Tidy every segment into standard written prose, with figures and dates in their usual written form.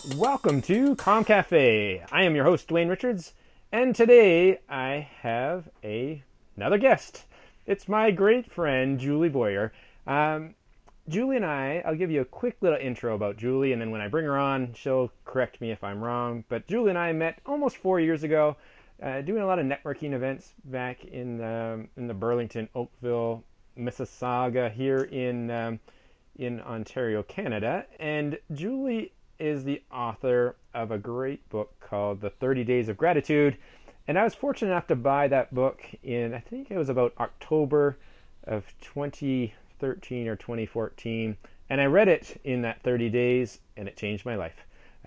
Welcome to Com Cafe. I am your host, Dwayne Richards, and today I have another guest. It's my great friend, Julie Boyer. Julie and I'll give you a quick little intro about Julie, and then when I bring her on, she'll correct me if I'm wrong. But Julie and I met almost 4 years ago, doing a lot of networking events back in the Burlington, Oakville, Mississauga here in Ontario, Canada. And Julie is the author of a great book called The 30 Days of Gratitude. And I was fortunate enough to buy that book in, I think it was about October of 2013 or 2014. And I read it in that 30 days, and it changed my life.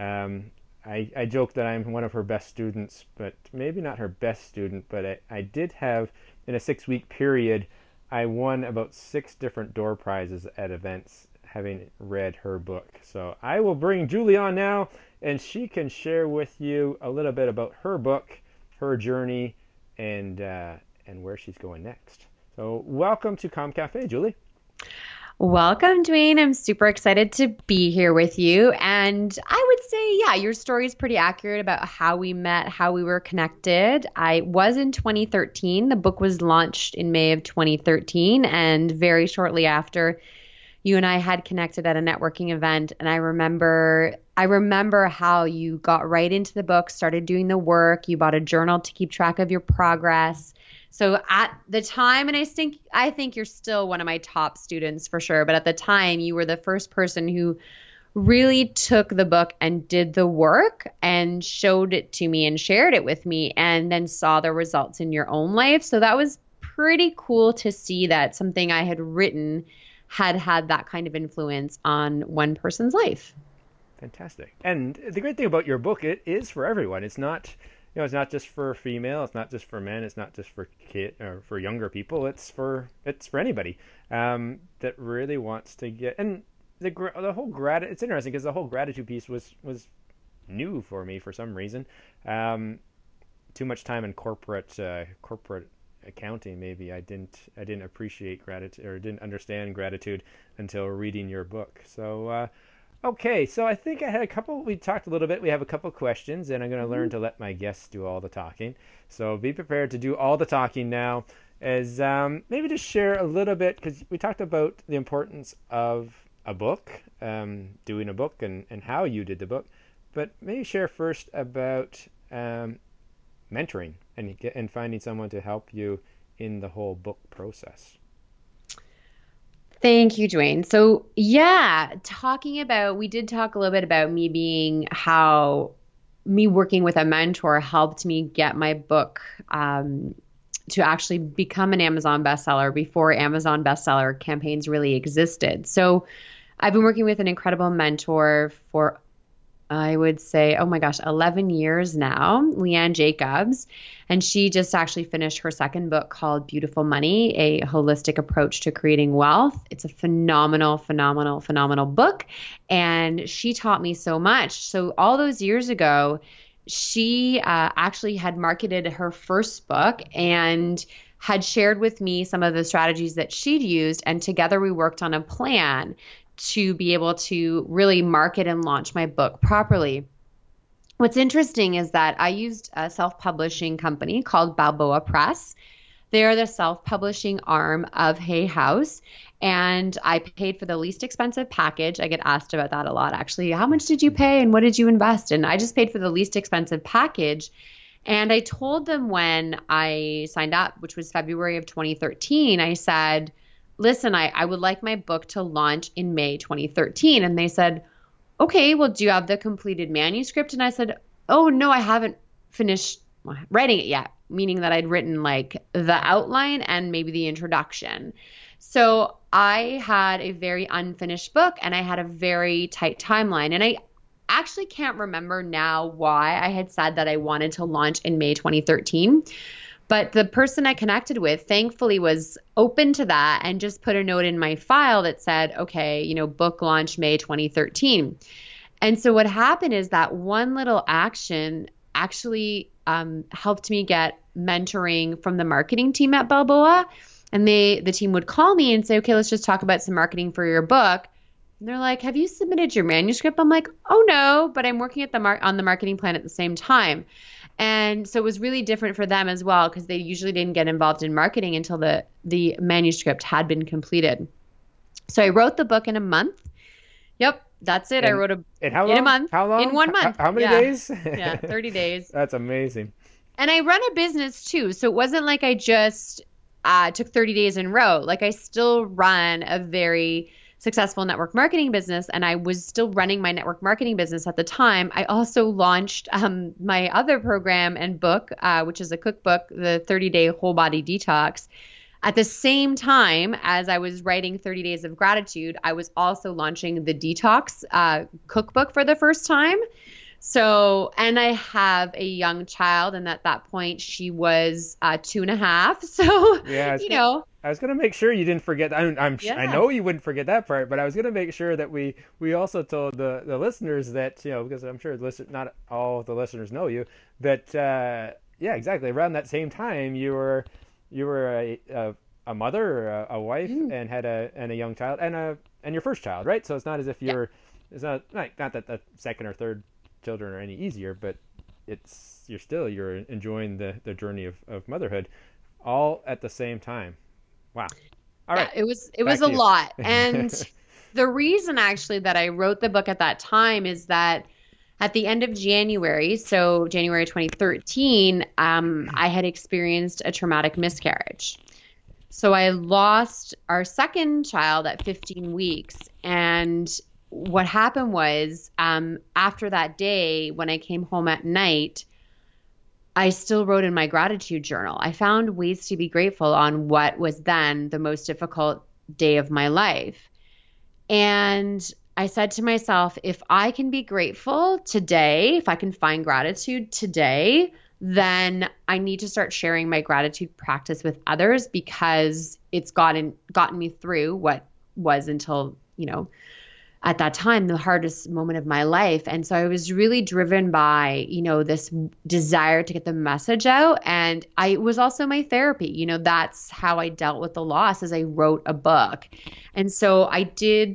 I joke that I'm one of her best students, but maybe not her best student, but I did have, in a 6-week period, I won about 6 different door prizes at events having read her book. So I will bring Julie on now, and she can share with you a little bit about her book, her journey, and where she's going next. So welcome to Com Cafe, Julie. Welcome, Dwayne. I'm super excited to be here with you. And I would say, yeah, your story is pretty accurate about how we met, how we were connected. I was in 2013. The book was launched in May of 2013. And very shortly after, you and I had connected at a networking event. And I remember how you got right into the book, started doing the work. You bought a journal to keep track of your progress. So at the time, and I think you're still one of my top students for sure, but at the time you were the first person who really took the book and did the work and showed it to me and shared it with me and then saw the results in your own life. So that was pretty cool to see that something I had written had that kind of influence on one person's life. Fantastic. And the great thing about your book, it is for everyone. It's not, it's not just for female. It's not just for men. It's not just for kid or for younger people. It's for anybody that really wants to get. And the whole gratitude. It's interesting because the whole gratitude piece was new for me for some reason. Too much time in corporate accounting. Maybe I didn't appreciate gratitude or didn't understand gratitude until reading your book. So. Okay, so I think we talked a little bit. We have a couple questions, and I'm going to learn to let my guests do all the talking. So be prepared to do all the talking now, as maybe just share a little bit, because we talked about the importance of a book, doing a book, and how you did the book. But maybe share first about mentoring and finding someone to help you in the whole book process. Thank you, Dwayne. So yeah, we did talk a little bit about how me working with a mentor helped me get my book to actually become an Amazon bestseller before Amazon bestseller campaigns really existed. So I've been working with an incredible mentor for, I would say, 11 years now, Leanne Jacobs. And she just actually finished her second book called Beautiful Money, a holistic approach to creating wealth. It's a phenomenal, phenomenal, phenomenal book. And she taught me so much. So all those years ago, she actually had marketed her first book and had shared with me some of the strategies that she'd used. And together we worked on a plan to be able to really market and launch my book properly. What's interesting is that I used a self-publishing company called Balboa Press. They're the self-publishing arm of Hay House, and I paid for the least expensive package. I get asked about that a lot, actually. How much did you pay and what did you invest in? I just paid for the least expensive package, and I told them when I signed up, which was February of 2013, I said, listen, I would like my book to launch in May 2013. And they said, okay, well, do you have the completed manuscript? And I said, oh, no, I haven't finished writing it yet, meaning that I'd written like the outline and maybe the introduction. So I had a very unfinished book and I had a very tight timeline. And I actually can't remember now why I had said that I wanted to launch in May 2013. But the person I connected with, thankfully, was open to that and just put a note in my file that said, okay, book launch May 2013. And so what happened is that one little action actually helped me get mentoring from the marketing team at Balboa. And the team would call me and say, okay, let's just talk about some marketing for your book. And they're like, have you submitted your manuscript? I'm like, oh no, but I'm working at on the marketing plan at the same time. And so it was really different for them as well, because they usually didn't get involved in marketing until the manuscript had been completed. So I wrote the book in a month. Yep, that's it. I wrote in how long? In a month. How long? In 1 month. How many days? Yeah, 30 days. That's amazing. And I run a business too. So it wasn't like I just took 30 days and wrote. Like, I still run a very successful network marketing business, and I was still running my network marketing business at the time. I also launched my other program and book, which is a cookbook, the 30-Day Whole Body Detox. At the same time as I was writing 30 Days of Gratitude, I was also launching the Detox cookbook for the first time. So, and I have a young child, and at that point she was 2.5. So, yeah, I was going to make sure you didn't forget. I know you wouldn't forget that part, but I was going to make sure that we also told the listeners that, because I'm sure not all the listeners know you, that, yeah, exactly. Around that same time, you were a mother, or a wife, and had a young child, and your first child, right? So it's not as if it's not that the second or third children are any easier, but you're enjoying the journey of motherhood all at the same time. Wow. All right. It was a lot. And the reason actually that I wrote the book at that time is that at the end of January, so January 2013, I had experienced a traumatic miscarriage. So I lost our second child at 15 weeks. And what happened was, after that day, when I came home at night, I still wrote in my gratitude journal. I found ways to be grateful on what was then the most difficult day of my life. And I said to myself, if I can be grateful today, if I can find gratitude today, then I need to start sharing my gratitude practice with others, because it's gotten me through what was, until, at that time, the hardest moment of my life. And so I was really driven by, this desire to get the message out. And it was also my therapy. That's how I dealt with the loss, as I wrote a book. And so I did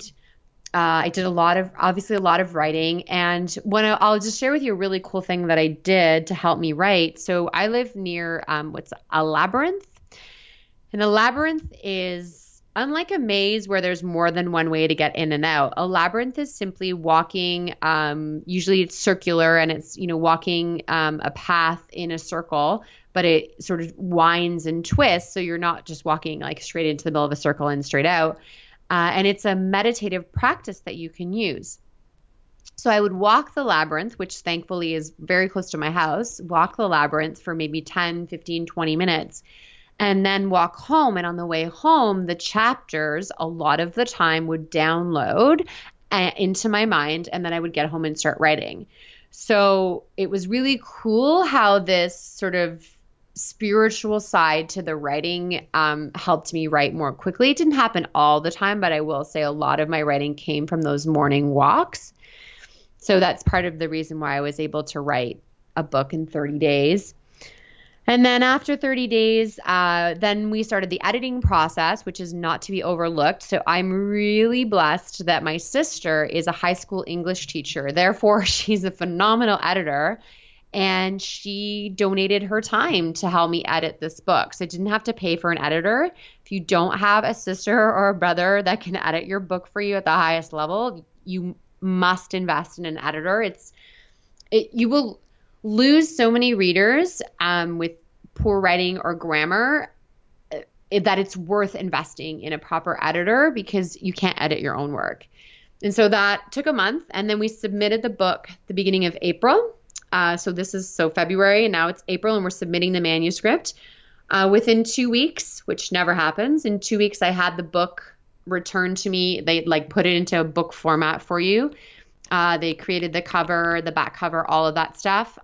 a lot of writing. And I'll just share with you a really cool thing that I did to help me write. So I live near what's a labyrinth. And a labyrinth is, unlike a maze where there's more than one way to get in and out, a labyrinth is simply walking, usually it's circular, and it's, walking a path in a circle, but it sort of winds and twists. So you're not just walking like straight into the middle of a circle and straight out. And it's a meditative practice that you can use. So I would walk the labyrinth, which thankfully is very close to my house, walk the labyrinth for maybe 10, 15, 20 minutes. And then walk home. And on the way home, the chapters, a lot of the time, would download into my mind. And then I would get home and start writing. So it was really cool how this sort of spiritual side to the writing helped me write more quickly. It didn't happen all the time, but I will say a lot of my writing came from those morning walks. So that's part of the reason why I was able to write a book in 30 days. And then after 30 days, then we started the editing process, which is not to be overlooked. So I'm really blessed that my sister is a high school English teacher. Therefore, she's a phenomenal editor. And she donated her time to help me edit this book. So I didn't have to pay for an editor. If you don't have a sister or a brother that can edit your book for you at the highest level, you must invest in an editor. You will lose so many readers with poor writing or grammar that it's worth investing in a proper editor, because you can't edit your own work. And so that took a month, and then we submitted the book the beginning of April. So this is February, and now it's April, and we're submitting the manuscript. Within 2 weeks, which never happens, in 2 weeks I had the book returned to me. They put it into a book format for you. They created the cover, the back cover, all of that stuff.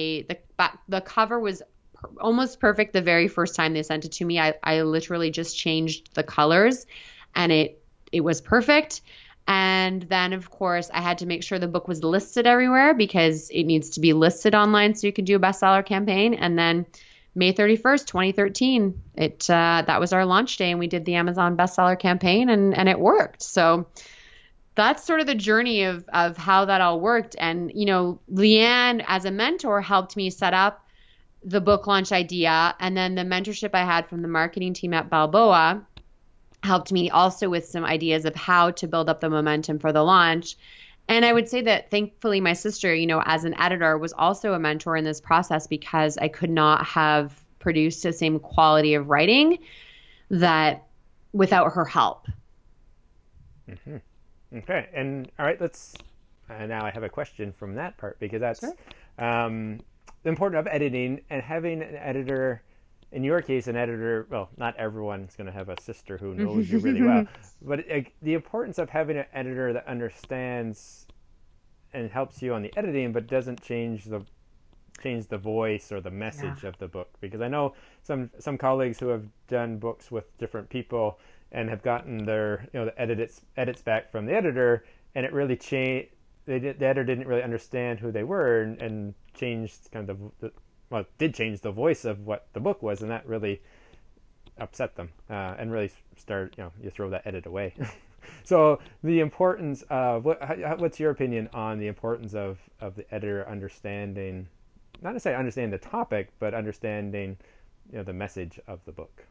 The cover was almost perfect the very first time they sent it to me. I literally just changed the colors, and it was perfect. And then, of course, I had to make sure the book was listed everywhere, because it needs to be listed online so you can do a bestseller campaign. And then May 31st, 2013, that was our launch day, and we did the Amazon bestseller campaign, and it worked. So that's sort of the journey of how that all worked. And, Leanne as a mentor helped me set up the book launch idea. And then the mentorship I had from the marketing team at Balboa helped me also with some ideas of how to build up the momentum for the launch. And I would say that thankfully my sister, as an editor, was also a mentor in this process, because I could not have produced the same quality of writing that without her help. Mm-hmm. Okay. And all right, now I have a question from that part, because that's Sure. The importance of editing and having an editor. In your case, an editor, well, not everyone's going to have a sister who knows you really well, but the importance of having an editor that understands and helps you on the editing, but doesn't change the voice or the message of the book. Because I know some colleagues who have done books with different people and have gotten their the edits back from the editor, and it really changed. The editor didn't really understand who they were, and changed kind of it did change the voice of what the book was, and that really upset them, and really started, you throw that edit away. So the importance of, what's your opinion on the importance of the editor understanding, not necessarily understanding the topic, but understanding, the message of the book?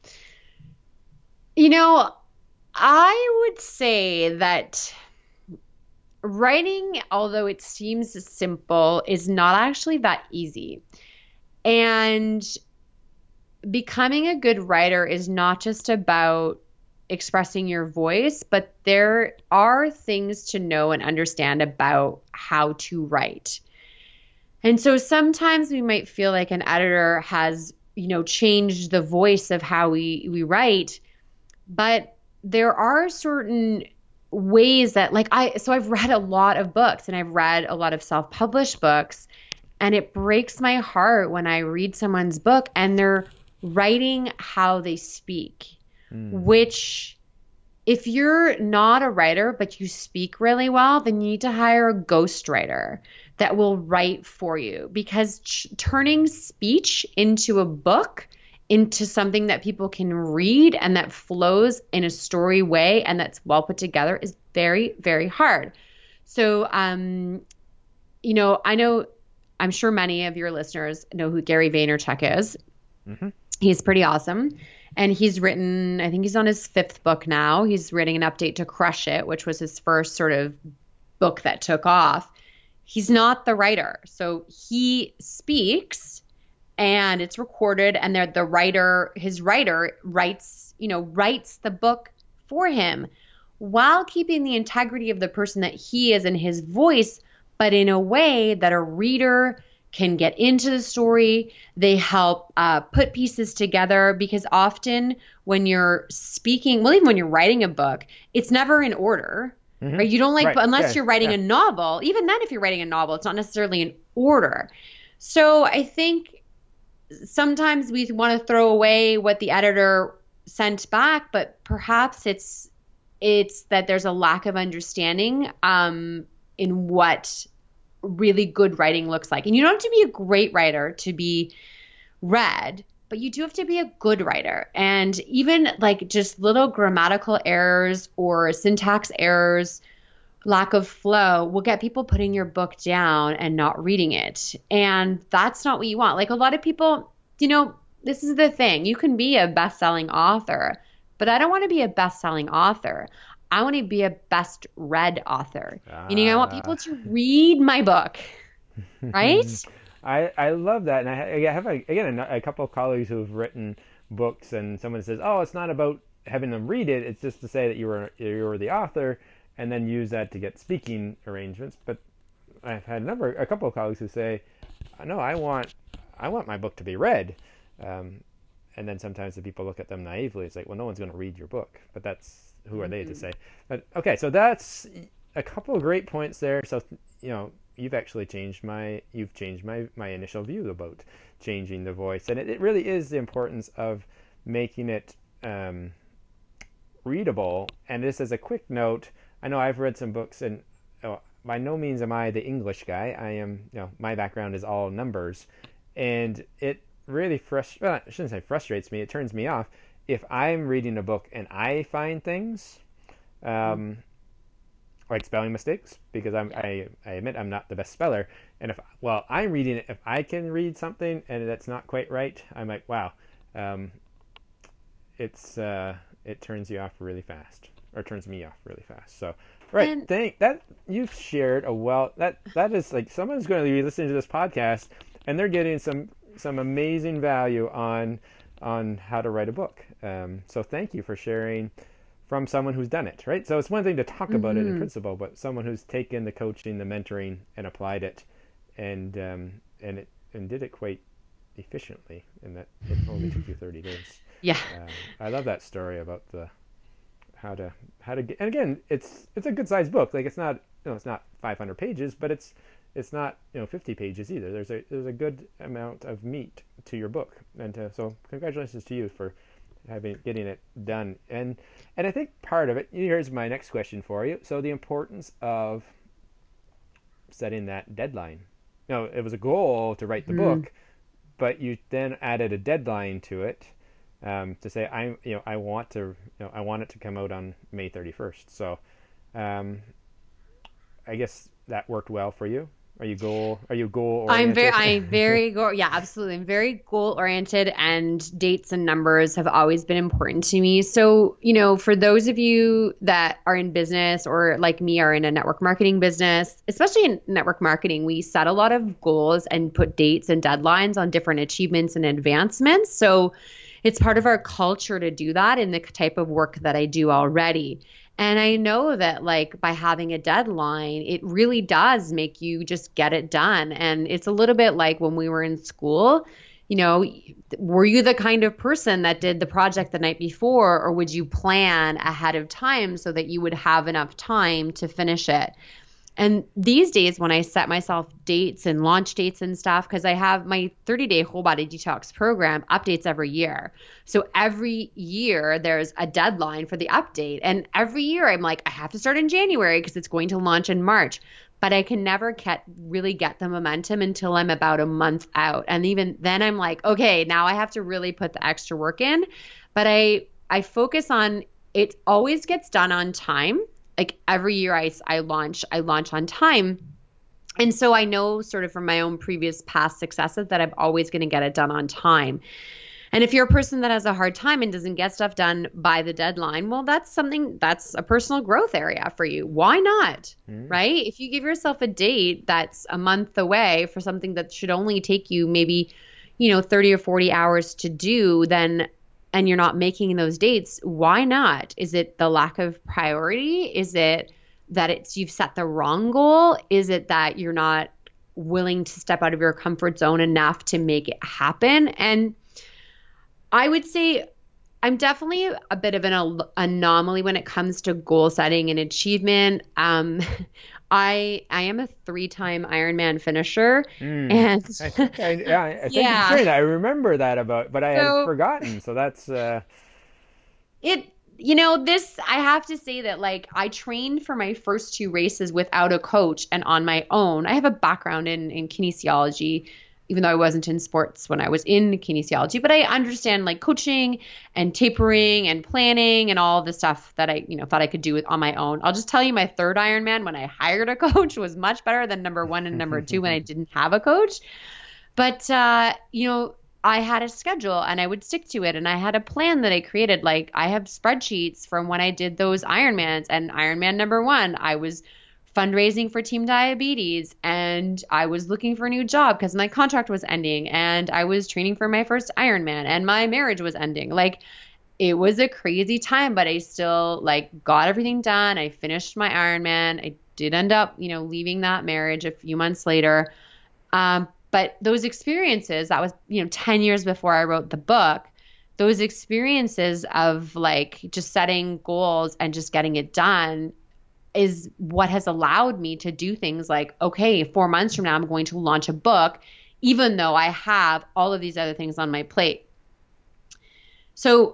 I would say that writing, although it seems simple, is not actually that easy. And becoming a good writer is not just about expressing your voice, but there are things to know and understand about how to write. And so sometimes we might feel like an editor has, changed the voice of how we write, but there are certain ways that, I've read a lot of books, and I've read a lot of self-published books, and it breaks my heart when I read someone's book and they're writing how they speak, which, if you're not a writer but you speak really well, then you need to hire a ghostwriter that will write for you, because turning speech into a book, into something that people can read and that flows in a story way and that's well put together, is very, very hard. So, I know, I'm sure many of your listeners know who Gary Vaynerchuk is. Mm-hmm. He's pretty awesome. And he's written, I think he's on his 5th book now. He's writing an update to Crush It, which was his first sort of book that took off. He's not the writer. So he speaks and it's recorded, and his writer writes the book for him, while keeping the integrity of the person that he is in his voice, but in a way that a reader can get into the story. They help put pieces together, because often when you're speaking, well, even when you're writing a book, it's never in order, right? You don't unless you're writing a novel. Even then, if you're writing a novel, it's not necessarily in order. So I think sometimes we want to throw away what the editor sent back, but perhaps it's that there's a lack of understanding in what really good writing looks like. And you don't have to be a great writer to be read, but you do have to be a good writer. And even just little grammatical errors or syntax errors, lack of flow, will get people putting your book down and not reading it. And that's not what you want. A lot of people, this is the thing. You can be a best-selling author, but I don't want to be a best-selling author. I want to be a best read author. I want people to read my book, right? I love that. And I have a couple of colleagues who've written books, and someone says, oh, it's not about having them read it. It's just to say that you were the author, and then use that to get speaking arrangements. But I've had a couple of colleagues who say, no, I want my book to be read. And then sometimes the people look at them naively. It's like, well, no one's going to read your book, but who are they to say? But okay, so that's a couple of great points there. So you've actually changed my initial view about changing the voice, and it really is the importance of making it readable. And this as a quick note, I know I've read some books, and by no means am I the English guy. I am, my background is all numbers, and it really I shouldn't say frustrates me. It turns me off if I'm reading a book and I find things. like spelling mistakes, because I admit I'm not the best speller. And if, well, I'm reading it, if I can read something and that's not quite right, I'm like, wow, it turns you off really fast, or turns me off really fast. So, right, And thank that you've shared that is like, someone's going to be listening to this podcast and they're getting some amazing value on how to write a book. So thank you for sharing from someone who's done it, right? So it's one thing to talk about it in principle, but someone who's taken the coaching, the mentoring, and applied it, and did it quite efficiently, and that it only took you 30 days. yeah. I love that story about the how to get, and again, it's a good sized book. Like, it's not it's not 500 pages, but it's not 50 pages either. There's a good amount of meat to your book, and so congratulations to you for getting it done. And I think part of it, here's my next question for you. So the importance of setting that deadline. It was a goal to write the book, but you then added a deadline to it, to say I want it to come out on May 31st. So I guess that worked well for you. Are you goal oriented? I'm very goal. Yeah, absolutely. I'm very goal oriented, and dates and numbers have always been important to me. So, for those of you that are in business, or like me, are in a network marketing business, especially in network marketing, we set a lot of goals and put dates and deadlines on different achievements and advancements. So it's part of our culture to do that in the type of work that I do already. And I know that, like, by having a deadline, it really does make you just get it done. And it's a little bit like when we were in school, were you the kind of person that did the project the night before, or would you plan ahead of time so that you would have enough time to finish it? And these days, when I set myself dates and launch dates and stuff, because I have my 30-day whole body detox program updates every year. So every year there's a deadline for the update. And every year I'm like, I have to start in January because it's going to launch in March. But I can never really get the momentum until I'm about a month out. And even then I'm like, okay, now I have to really put the extra work in. But I focus on, it always gets done on time. Like every year I launch on time. And so I know sort of from my own previous past successes that I'm always going to get it done on time. And if you're a person that has a hard time and doesn't get stuff done by the deadline, well, that's a personal growth area for you. Why not? Right? If you give yourself a date that's a month away for something that should only take you maybe, 30 or 40 hours to do, and you're not making those dates, why not? Is it the lack of priority? Is it that you've set the wrong goal? Is it that you're not willing to step out of your comfort zone enough to make it happen? And I would say I'm definitely a bit of an anomaly when it comes to goal setting and achievement. I am a 3-time Ironman finisher, and I think thank you for saying that. I remember that but I had forgotten. So that's it. This, I have to say that, like, I trained for my first 2 races without a coach and on my own. I have a background in kinesiology, even though I wasn't in sports when I was in kinesiology, but I understand like coaching and tapering and planning and all the stuff that I, thought I could do on my own. I'll just tell you, my 3rd Ironman, when I hired a coach, was much better than number 1 and number 2 when I didn't have a coach. But, I had a schedule and I would stick to it. And I had a plan that I created. Like, I have spreadsheets from when I did those Ironmans. And Ironman number 1, I was fundraising for Team Diabetes, and I was looking for a new job because my contract was ending, and I was training for my first Ironman, and my marriage was ending. Like, it was a crazy time, but I still got everything done. I finished my Ironman. I did end up, leaving that marriage a few months later. But those experiences, that was, 10 years before I wrote the book, those experiences of just setting goals and just getting it done is what has allowed me to do things like, okay, 4 months from now, I'm going to launch a book, even though I have all of these other things on my plate. So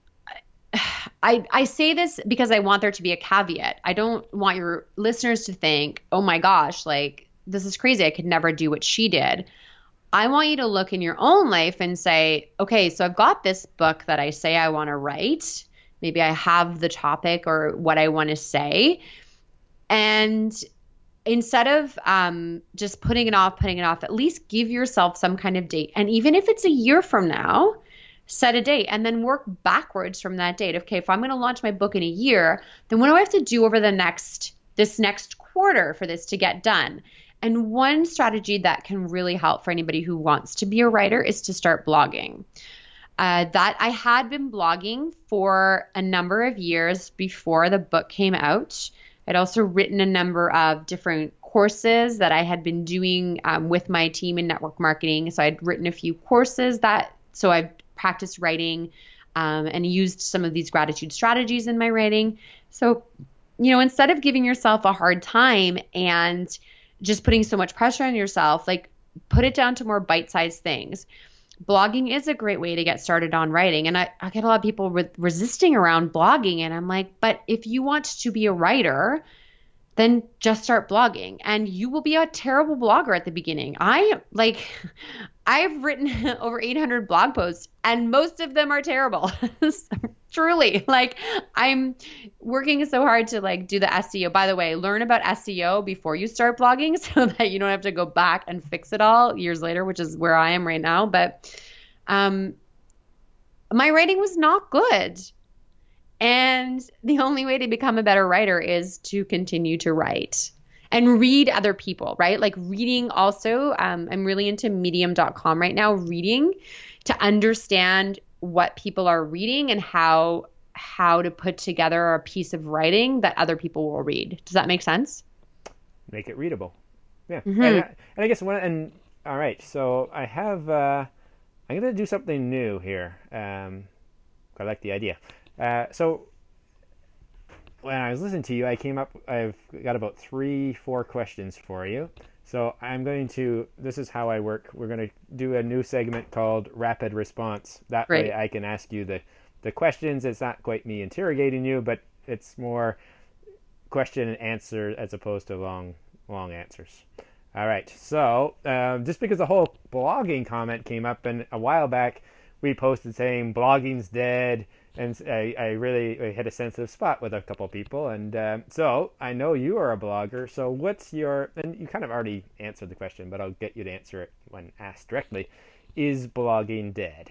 I say this because I want there to be a caveat. I don't want your listeners to think, oh my gosh, this is crazy. I could never do what she did. I want you to look in your own life and say, okay, so I've got this book that I say I want to write. Maybe I have the topic or what I want to say. And instead of just putting it off, at least give yourself some kind of date. And even if it's a year from now, set a date and then work backwards from that date. Okay, if I'm going to launch my book in a year, then what do I have to do over this next quarter for this to get done? And one strategy that can really help for anybody who wants to be a writer is to start blogging. That I had been blogging for a number of years before the book came out. I'd also written a number of different courses that I had been doing with my team in network marketing. So I'd written a few courses so I've practiced writing and used some of these gratitude strategies in my writing. So, instead of giving yourself a hard time and just putting so much pressure on yourself, like put it down to more bite-sized things. Blogging is a great way to get started on writing. And I get a lot of people resisting around blogging. And I'm like, but if you want to be a writer, then just start blogging and you will be a terrible blogger at the beginning. I've written over 800 blog posts and most of them are terrible. Truly, I'm working so hard to do the SEO. By the way, learn about SEO before you start blogging so that you don't have to go back and fix it all years later, which is where I am right now. But my writing was not good. And the only way to become a better writer is to continue to write and read other people, right? Like reading also, I'm really into medium.com right now, reading to understand what people are reading and how to put together a piece of writing that other people will read. Does that make sense? Make it readable. Yeah. Mm-hmm. And I guess all right, so I have, I'm going to do something new here. I like the idea. So when I was listening to you, I've got about 3-4 questions for you. So this is how I work. We're going to do a new segment called Rapid Response. That Great. Way I can ask you the questions. It's not quite me interrogating you, but it's more question and answer as opposed to long answers. All right. So just because the whole blogging comment came up, and a while back we posted saying blogging's dead, and I hit a sensitive spot with a couple of people, and so I know you are a blogger. So and you kind of already answered the question, but I'll get you to answer it when asked directly. Is blogging dead?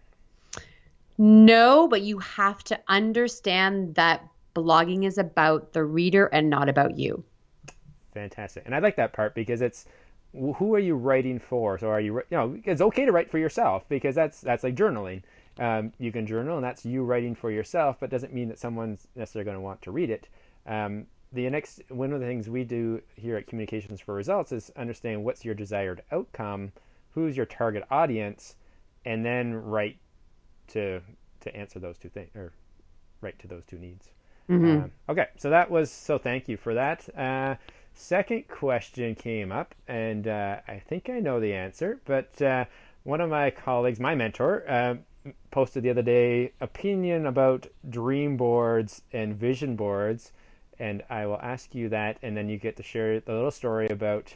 No, but you have to understand that blogging is about the reader and not about you. Fantastic. And I like that part because it's, who are you writing for? So it's okay to write for yourself because that's like journaling. You can journal and that's you writing for yourself, but doesn't mean that someone's necessarily going to want to read it. One of the things we do here at Communications for Results is understand what's your desired outcome, who's your target audience, and then write to answer those two things, or write to those two needs. Mm-hmm. Okay, so thank you for that. Second question came up, and I think I know the answer, but one of my colleagues, my mentor, posted the other day opinion about dream boards and vision boards, and I will ask you that, and then you get to share the little story about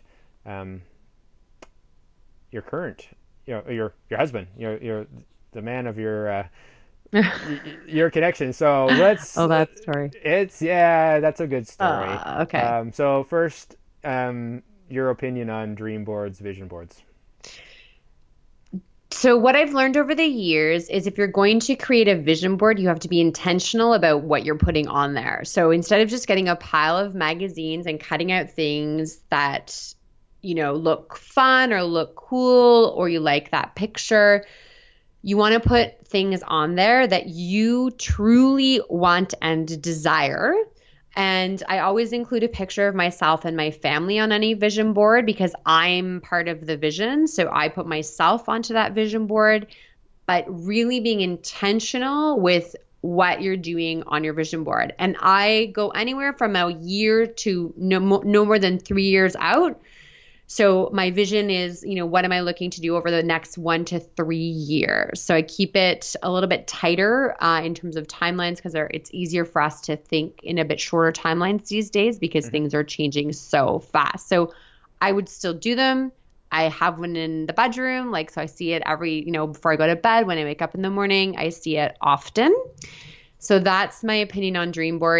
your current, your husband, your the man of your your connection. So let's. Oh, that story. That's a good story. Okay. So first, your opinion on dream boards, vision boards. So what I've learned over the years is if you're going to create a vision board, you have to be intentional about what you're putting on there. So instead of just getting a pile of magazines and cutting out things that, look fun or look cool, or you like that picture, you want to put things on there that you truly want and desire. And I always include a picture of myself and my family on any vision board because I'm part of the vision. So I put myself onto that vision board, but really being intentional with what you're doing on your vision board. And I go anywhere from a year to no more than 3 years out. So my vision is, what am I looking to do over the next 1 to 3 years? So I keep it a little bit tighter in terms of timelines because it's easier for us to think in a bit shorter timelines these days because things are changing so fast. So I would still do them. I have one in the bedroom, so I see it every, before I go to bed, when I wake up in the morning, I see it often. So that's my opinion on dream boards.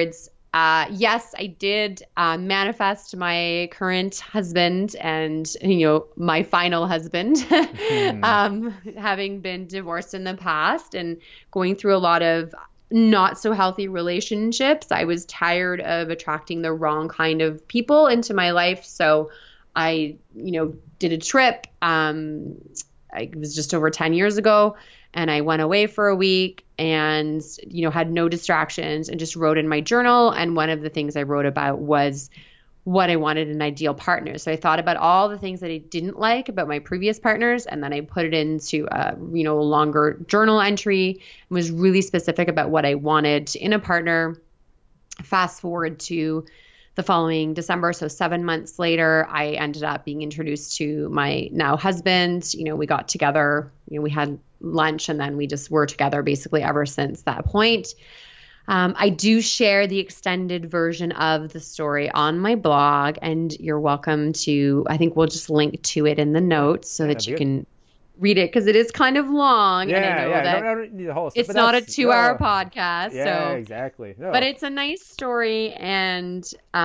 Yes, I did manifest my current husband and, my final husband, having been divorced in the past and going through a lot of not so healthy relationships. I was tired of attracting the wrong kind of people into my life. So I, did a trip. It was just over 10 years ago. And I went away for a week and, had no distractions and just wrote in my journal. And one of the things I wrote about was what I wanted in an ideal partner. So I thought about all the things that I didn't like about my previous partners. And then I put it into a longer journal entry and was really specific about what I wanted in a partner. Fast forward to the following December, so 7 months later, I ended up being introduced to my now husband. We got together, we had lunch, and then we just were together basically ever since that point. I do share the extended version of the story on my blog, and you're welcome to, I think we'll just link to it in the notes so that you can read it, because it is kind of long. Yeah, and I know that I don't need the whole stuff, it's not a 2-hour podcast. Yeah, so, exactly. No. But it's a nice story, and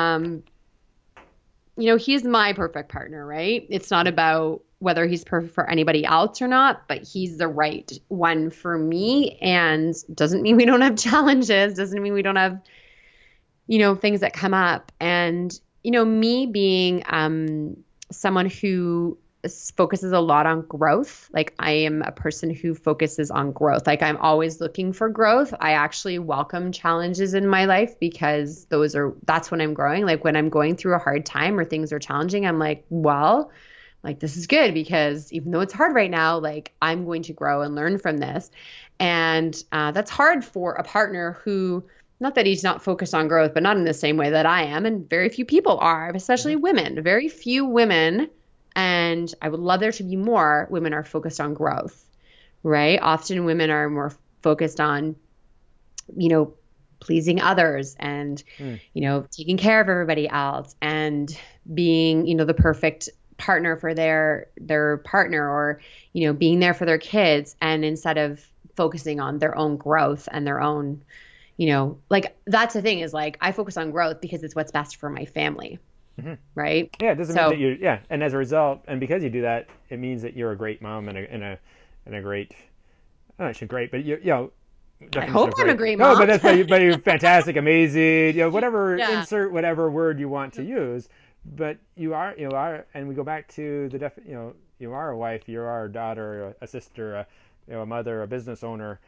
he's my perfect partner, right? It's not about whether he's perfect for anybody else or not, but he's the right one for me. And doesn't mean we don't have challenges, doesn't mean we don't have, things that come up. And, me being someone who focuses a lot on growth. Like, I am a person who focuses on growth. Like, I'm always looking for growth. I actually welcome challenges in my life because that's when I'm growing. Like, when I'm going through a hard time or things are challenging, I'm like, well, like, this is good because even though it's hard right now, like, I'm going to grow and learn from this. And that's hard for a partner who, not that he's not focused on growth, but not in the same way that I am. And very few people are, especially women. Very few women, and I would love there to be more women, are focused on growth, right? Often women are more focused on, pleasing others and, taking care of everybody else and being, the perfect partner for their partner, or, being there for their kids. And instead of focusing on their own growth and their own, like, that's the thing, is like, I focus on growth because it's what's best for my family. Mm-hmm. Right. Yeah, it doesn't mean that you. Yeah, and as a result, and because you do that, it means that you're a great mom and a great. I'm not sure great, but I hope I'm a great mom. No, but but you're fantastic, amazing. Whatever insert whatever word you want to use, but you are, and we go back to the you are a wife, you are a daughter, a sister, a mother, a business owner,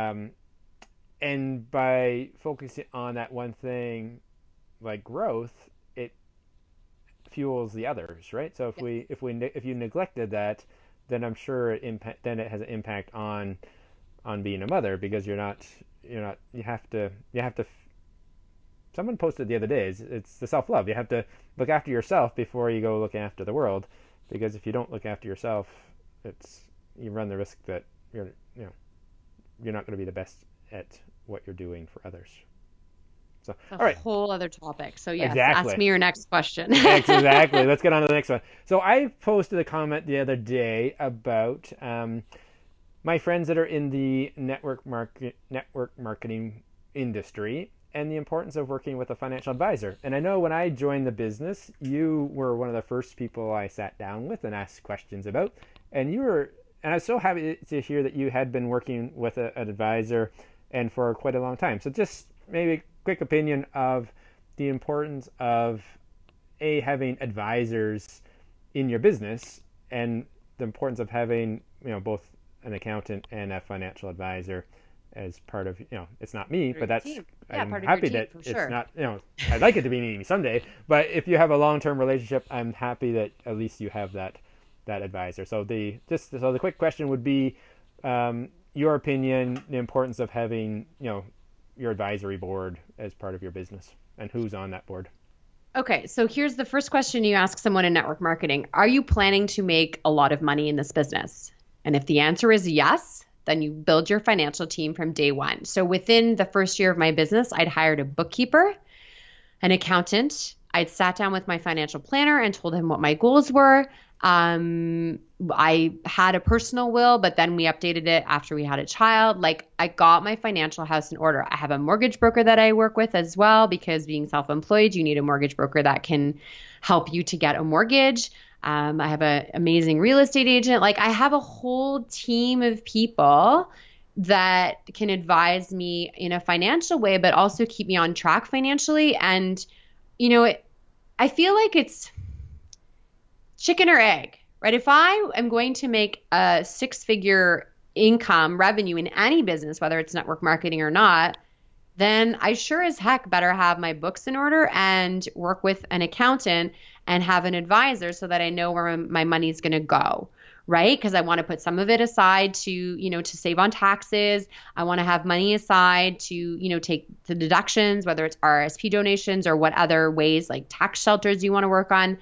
and by focusing on that one thing, like growth, fuels the others, right? So if you neglected that, then I'm sure it has an impact on being a mother, because you have to. Someone posted the other day, it's the self-love. You have to look after yourself before you go look after the world, because if you don't look after yourself, you run the risk that you're not going to be the best at what you're doing for others. So, all right. Whole other topic. So yes, exactly. Ask me your next question. Exactly. Let's get on to the next one. So I posted a comment the other day about my friends that are in the network marketing industry and the importance of working with a financial advisor. And I know when I joined the business, you were one of the first people I sat down with and asked questions about. And I was so happy to hear that you had been working with an advisor and for quite a long time. So just maybe quick opinion of the importance of having advisors in your business, and the importance of having both an accountant and a financial advisor as part of it's not me, but that's I'm happy that it's not I'd like it to be me someday, but if you have a long-term relationship, I'm happy that at least you have that advisor. So the quick question would be your opinion, the importance of having your advisory board as part of your business, and who's on that board. Okay, so here's the first question you ask someone in network marketing. Are you planning to make a lot of money in this business? And if the answer is yes, then you build your financial team from day one. So within the first year of my business, I'd hired a bookkeeper, an accountant. I'd sat down with my financial planner and told him what my goals were. I had a personal will, but then we updated it after we had a child. Like, I got my financial house in order. I have a mortgage broker that I work with as well, because being self-employed, you need a mortgage broker that can help you to get a mortgage. I have an amazing real estate agent. Like, I have a whole team of people that can advise me in a financial way, but also keep me on track financially. And, I feel like it's chicken or egg, right? If I am going to make a 6-figure income revenue in any business, whether it's network marketing or not, then I sure as heck better have my books in order and work with an accountant and have an advisor so that I know where my money's going to go, right? Because I want to put some of it aside to save on taxes. I want to have money aside to, take the deductions, whether it's RSP donations or what other ways like tax shelters you want to work on.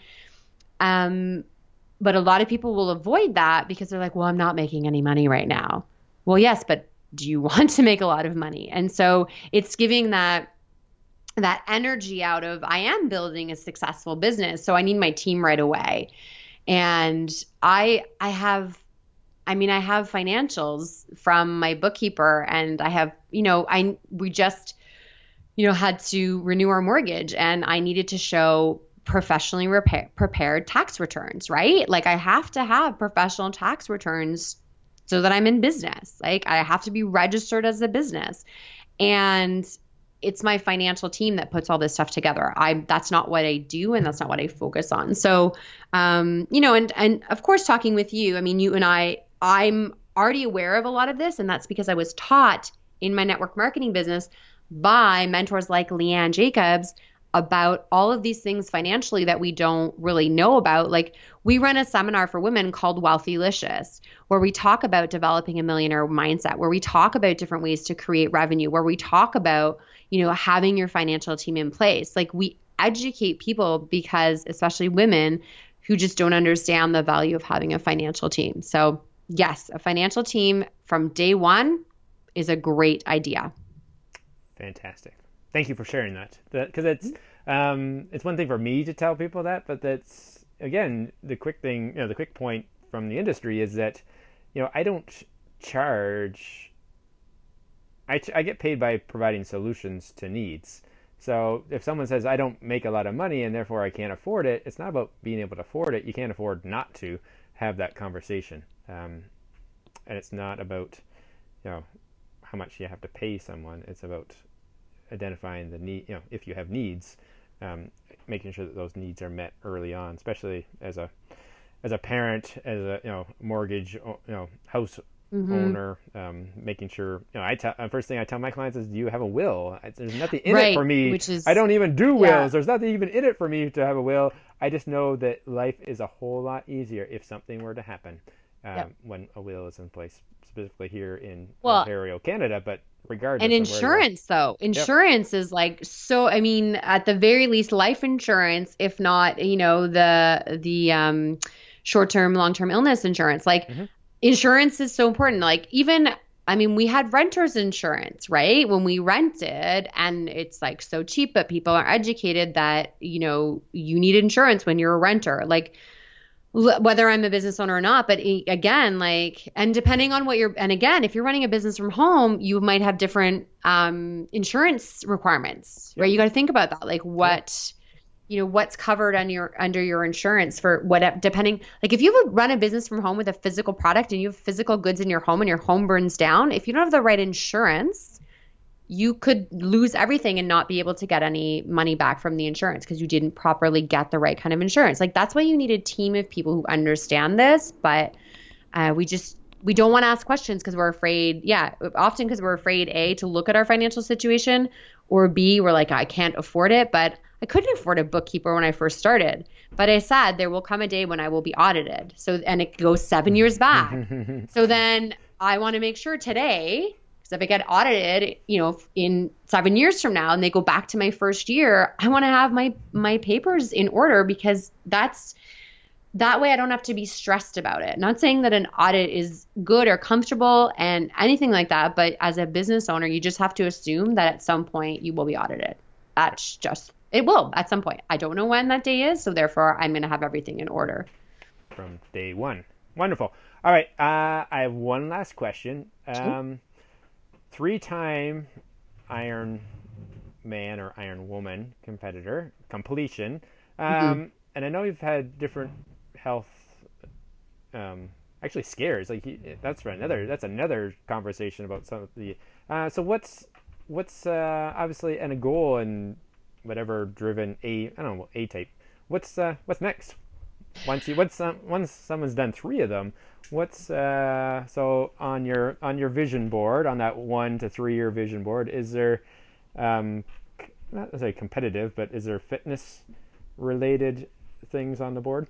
But a lot of people will avoid that because they're like, well, I'm not making any money right now. Well, yes, but do you want to make a lot of money? And so it's giving that energy out of, I am building a successful business, so I need my team right away. And I have financials from my bookkeeper, and I have, we just, had to renew our mortgage, and I needed to show professionally prepared tax returns, right? Like, I have to have professional tax returns so that I'm in business. Like, I have to be registered as a business. And it's my financial team that puts all this stuff together. That's not what I do, and that's not what I focus on. So, and of course, talking with you, I mean, you and I'm already aware of a lot of this, and that's because I was taught in my network marketing business by mentors like Leanne Jacobs about all of these things financially that we don't really know about. Like, we run a seminar for women called Wealthylicious, where we talk about developing a millionaire mindset, where we talk about different ways to create revenue, where we talk about, having your financial team in place. Like, we educate people because, especially women, who just don't understand the value of having a financial team. So yes, a financial team from day one is a great idea. Fantastic. Thank you for sharing that. Because it's one thing for me to tell people that, but that's, again, the quick thing, the quick point from the industry is that, I don't charge. I get paid by providing solutions to needs. So if someone says I don't make a lot of money and therefore I can't afford it, it's not about being able to afford it. You can't afford not to have that conversation, and it's not about how much you have to pay someone. It's about identifying the need, if you have needs, making sure that those needs are met early on, especially as a parent, as a mortgage, house owner, making sure, first thing I tell my clients is, do you have a will? There's nothing in it for me. I don't even do wills. Yeah. There's nothing even in it for me to have a will. I just know that life is a whole lot easier if something were to happen, when a will is in place, specifically here in Ontario, Canada, but regardless. And insurance, is like, so, I mean, at the very least, life insurance, if not, the short-term, long-term illness insurance, like insurance is so important. Like, even, I mean, we had renter's insurance, right? When we rented, and it's like so cheap, but people are educated that, you need insurance when you're a renter. Like, whether I'm a business owner or not, but again, like, and depending on and again, if you're running a business from home, you might have different insurance requirements, right? You got to think about that. Like, what's covered under your insurance for what, depending, like, if you run a business from home with a physical product and you have physical goods in your home and your home burns down, if you don't have the right insurance, you could lose everything and not be able to get any money back from the insurance because you didn't properly get the right kind of insurance. Like, that's why you need a team of people who understand this, but we don't want to ask questions because we're afraid, often because we're afraid, A, to look at our financial situation, or B, we're like, I can't afford it. But I couldn't afford a bookkeeper when I first started. But I said there will come a day when I will be audited. So, and it goes 7 years back. So then I want to make sure today, because if I get audited, in 7 years from now and they go back to my first year, I want to have my papers in order, because that way I don't have to be stressed about it. Not saying that an audit is good or comfortable and anything like that, but as a business owner, you just have to assume that at some point you will be audited. It will at some point. I don't know when that day is, so therefore I'm going to have everything in order. from day one. Wonderful. All right, I have one last question. Three-time Iron Man or Iron Woman competitor, completion. And I know you've had different health, actually scares. Like that's another conversation about some of the. So what's obviously and a goal and whatever driven I don't know, A type. What's next? Once someone's done three of them, what's so on your vision board, on that 1 to 3 year vision board, is there not necessarily competitive, but is there fitness related things on the board?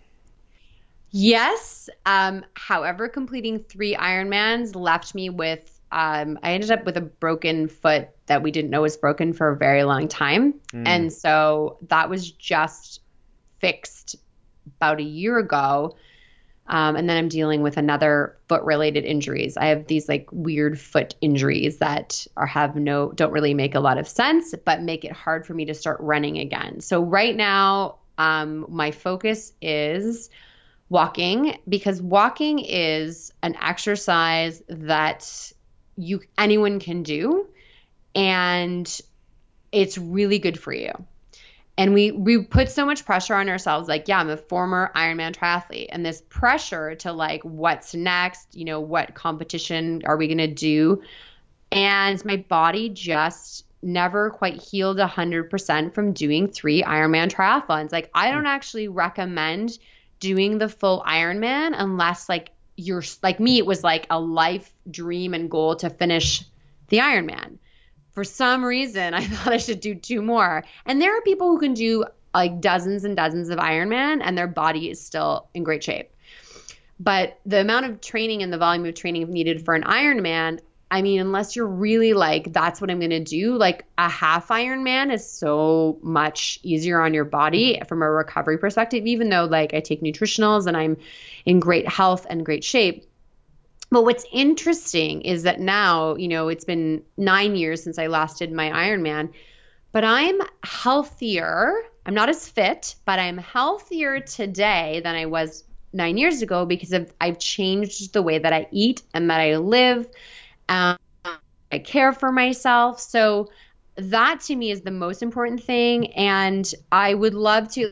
Yes. However, completing 3 Ironmans left me with, I ended up with a broken foot that we didn't know was broken for a very long time. And so that was just fixed about a year ago. And then I'm dealing with another foot related injuries. I have these like weird foot injuries that don't really make a lot of sense, but make it hard for me to start running again. So right now, my focus is walking, because walking is an exercise that anyone can do, and it's really good for you. And we put so much pressure on ourselves. Like, yeah, I'm a former Ironman triathlete, and this pressure to like, what's next? What competition are we going to do? And my body just never quite healed 100% from doing 3 Ironman triathlons. Like, I don't actually recommend doing the full Ironman unless like you're like me, it was like a life dream and goal to finish the Ironman. For some reason, I thought I should do 2 more. And there are people who can do like dozens and dozens of Ironman and their body is still in great shape. But the amount of training and the volume of training needed for an Ironman, I mean, unless you're really like, that's what I'm going to do, like a half Ironman is so much easier on your body from a recovery perspective, even though like I take nutritionals and I'm in great health and great shape. But what's interesting is that now, it's been 9 years since I last did my Ironman, but I'm healthier. I'm not as fit, but I'm healthier today than I was 9 years ago because I've changed the way that I eat and that I live. I care for myself. So that to me is the most important thing. And I would love to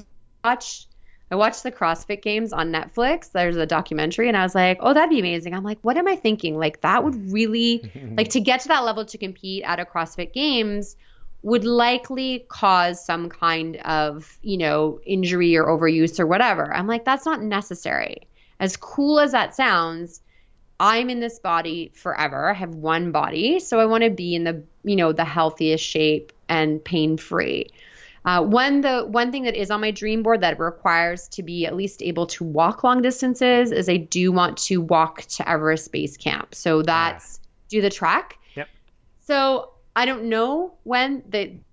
I watched the CrossFit Games on Netflix. There's a documentary and I was like, oh, that'd be amazing. I'm like, what am I thinking? Like that would really, like to get to that level to compete at a CrossFit Games would likely cause some kind of, injury or overuse or whatever. I'm like, that's not necessary. As cool as that sounds, I'm in this body forever. I have one body. So I want to be in the healthiest shape and pain-free. One thing that is on my dream board that requires to be at least able to walk long distances is I do want to walk to Everest Base Camp. So that's do the trek. Yep. So I don't know when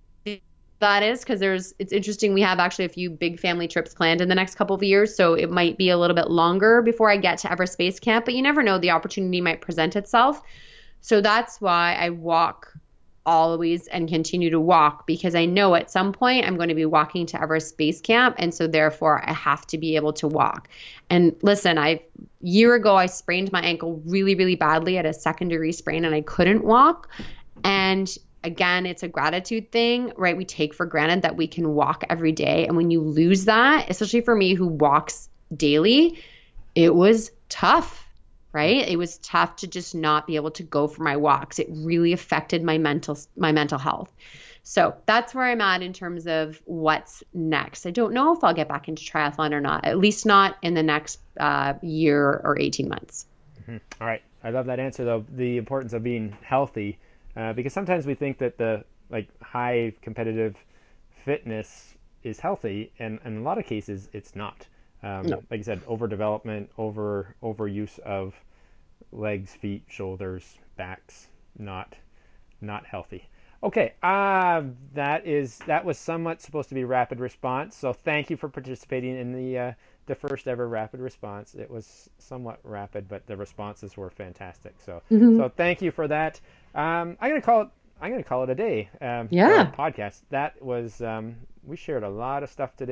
that is because it's interesting. We have actually a few big family trips planned in the next couple of years. So it might be a little bit longer before I get to Everest Base Camp, but you never know, the opportunity might present itself. So that's why I walk always and continue to walk, because I know at some point I'm going to be walking to Everest Base Camp. And so therefore I have to be able to walk. And listen, year ago, I sprained my ankle really, really badly at a 2nd degree sprain and I couldn't walk. And again, it's a gratitude thing, right? We take for granted that we can walk every day. And when you lose that, especially for me who walks daily, it was tough. Right? It was tough to just not be able to go for my walks. It really affected my mental health. So that's where I'm at in terms of what's next. I don't know if I'll get back into triathlon or not, at least not in the next year or 18 months. Mm-hmm. All right. I love that answer, though, the importance of being healthy, because sometimes we think that the high competitive fitness is healthy, and in a lot of cases it's not. No. Like you said, overdevelopment, overuse of legs, feet, shoulders, backs, not healthy. Okay, that was somewhat supposed to be rapid response. So thank you for participating in the first ever rapid response. It was somewhat rapid, but the responses were fantastic. So so thank you for that. I'm gonna call it a day. Yeah. Podcast. That was we shared a lot of stuff today.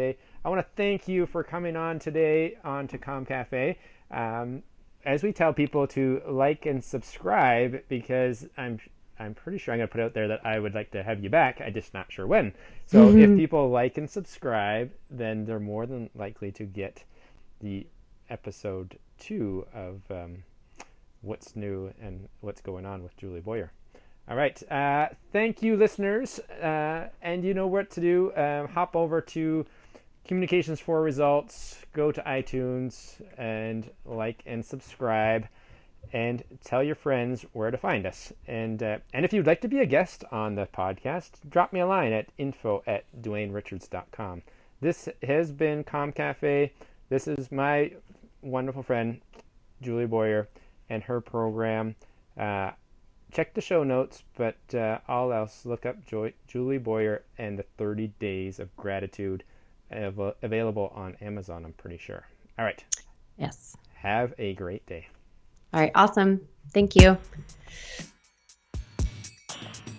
I want to thank you for coming on today on to Com Cafe. As we tell people to like and subscribe, because I'm pretty sure I'm going to put out there that I would like to have you back. I'm just not sure when. So if people like and subscribe, then they're more than likely to get the episode 2 of what's new and what's going on with Julie Boyer. All right. Thank you, listeners. And you know what to do. Hop over to Communications for Results. Go to iTunes and like and subscribe. And tell your friends where to find us. And if you'd like to be a guest on the podcast, drop me a line at info@dwaynerichards.com. This has been Com Cafe. This is my wonderful friend, Julie Boyer, and her program. Check the show notes, but all else, look up Julie Boyer and the 30 Days of Gratitude, available on Amazon, I'm pretty sure. All right. Yes. Have a great day. All right. Awesome. Thank you.